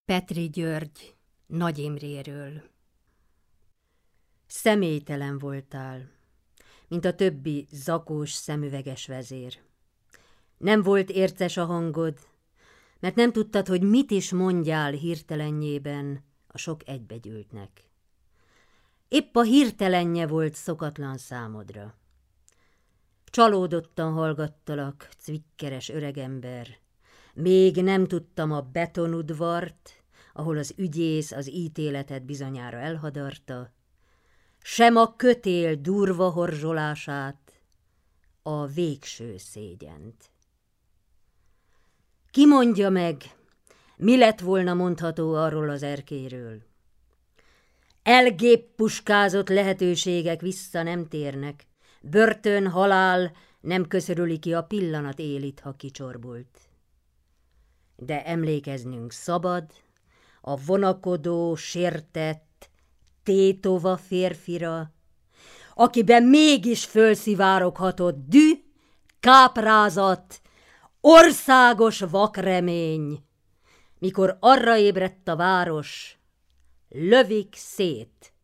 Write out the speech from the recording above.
Petri György Nagy Imréről. Személytelen voltál, mint a többi zakós, szemüveges vezér. Nem volt érces a hangod, mert nem tudtad, hogy mit is mondjál hirtelenjében a sok egybegyűltnek. Épp a hirtelenje volt szokatlan számodra. Csalódottan hallgattalak, cvikkeres öregember. Még nem tudtam a betonudvart, ahol az ügyész az ítéletet bizonyára elhadarta, sem a kötél durva horzsolását, a végső szégyent. Ki mondja meg, mi lett volna mondható arról az erkélyről? Elgéppuskázott lehetőségek vissza nem térnek, börtön, halál nem köszörüli ki a pillanat élit, ha kicsorbult. De emlékeznünk szabad a vonakodó, sértett, tétova férfira, akiben mégis fölszivároghatott dű, káprázat, országos vakremény, mikor arra ébredt a város, lövik szét